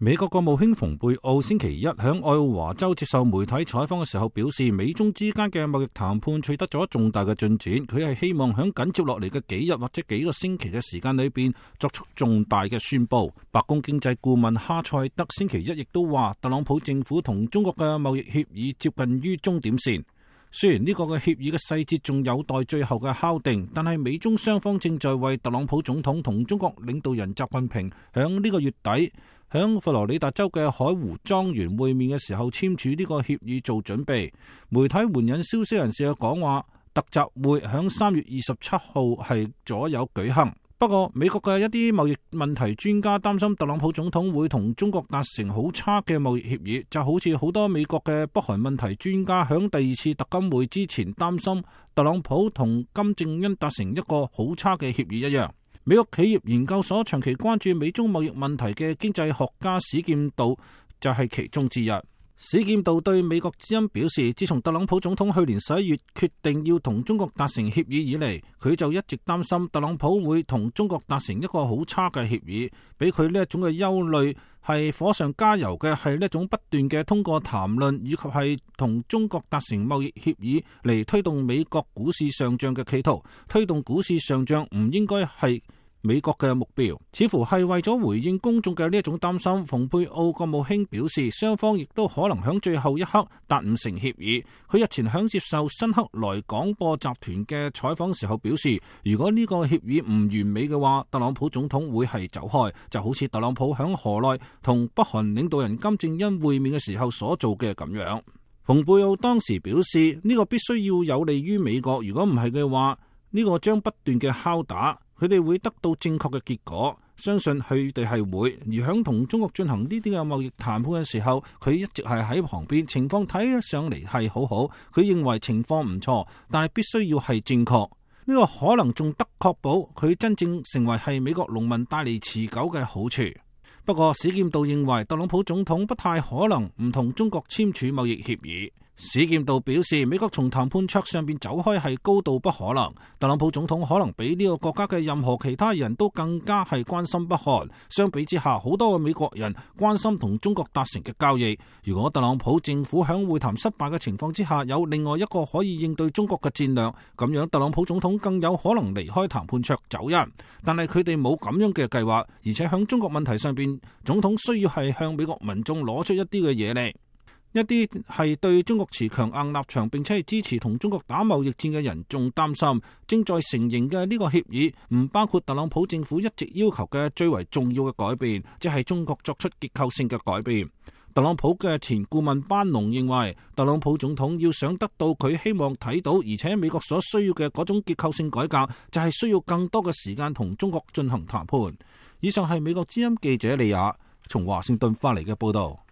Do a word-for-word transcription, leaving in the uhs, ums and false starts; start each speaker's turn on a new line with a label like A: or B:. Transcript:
A: 美國國務卿蓬佩奧星期一喺愛奧華州接受媒體採訪嘅時候表示，美中之間嘅貿易談判取得咗重大嘅進展，佢係希望喺緊接落嚟嘅幾日或者幾個星期嘅時間裏邊作出重大嘅宣布。白宮經濟顧問哈塞德星期一亦都話，特朗普政府同中國嘅貿易協議接近於終點線。雖然呢個嘅協議嘅細節仲有待最後嘅敲定，但係美中雙方正在為特朗普總統同中國領導人習近平響呢個月底響佛羅里達州嘅海湖莊園會面嘅時候簽署呢個協議做準備。媒體援引消息人士嘅講話，特集會響三月二十七號係左右舉行。不過，美國嘅一啲貿易問題專家擔心特朗普總統會同中國達成好差嘅貿易協議，就好似好多美國嘅北韓問題專家響第二次特金會之前擔心特朗普同金正恩達成一個好差嘅協議一樣。美國企業研究所長期關注美中貿易問題嘅經濟學家史劍道就係其中之一。史劍道對美國之音表示，自從特朗普總統去年十一月決定要同中國達成協議以嚟，佢就一直擔心特朗普會同中國達成一個好差嘅協議。俾佢呢一種嘅憂慮係火上加油嘅，係呢一種不斷嘅通過談論以及係同中國達成貿易協議嚟推動美國股市上漲嘅企圖。推動股市上漲唔應該係美國嘅目標，似乎係為咗回應公眾嘅呢一種擔心。蓬佩奧國務卿表示，雙方亦都可能響最後一刻達唔成協議。佢日前響接受新克萊廣播集團嘅採訪時候表示，如果呢個協議唔完美嘅話，特朗普總統會係走開，就好似特朗普響河內同北韓領導人金正恩會面嘅時候所做嘅咁樣。蓬佩奧當時表示，呢個必須要有利於美國，如果唔係嘅話，呢個將不斷嘅敲打。佢哋會得到正確嘅結果，相信佢哋係會。而響同中國進行呢啲嘅貿易談判嘅時候，佢一直係喺旁邊，情況睇上嚟係好好。佢認為情況唔錯，但係必須要係正確。呢個可能仲得確保佢真正成為係美國農民帶嚟持久嘅好處。不過史劍道認為特朗普總統不太可能唔同中國簽署貿易協議。史劍道表示，美國從談判桌上邊走開係高度不可能。特朗普總統可能比呢個國家嘅任何其他人都更加係關心北韓。相比之下，好多嘅美國人關心同中國達成嘅交易。如果特朗普政府響會談失敗嘅情況之下有另外一個可以應對中國嘅戰略，咁樣特朗普總統更有可能離開談判桌走人。但係佢哋冇咁樣嘅計劃，而且響中國問題上邊，總統需要係向美國民眾攞出一啲嘅嘢嚟。一啲係對中國持強硬立場並且係支持同中國打貿易戰嘅人仲擔心，正在成形嘅呢個協議唔包括特朗普政府一直要求嘅最為重要嘅改變，即係中國作出結構性嘅改變。特朗普嘅前顧問班農認為，特朗普總統要想得到佢希望睇到而且美國所需要嘅嗰種結構性改革，就係需要更多嘅時間同中國進行談判。以上係美國之音記者李雅從華盛頓發嚟嘅報道。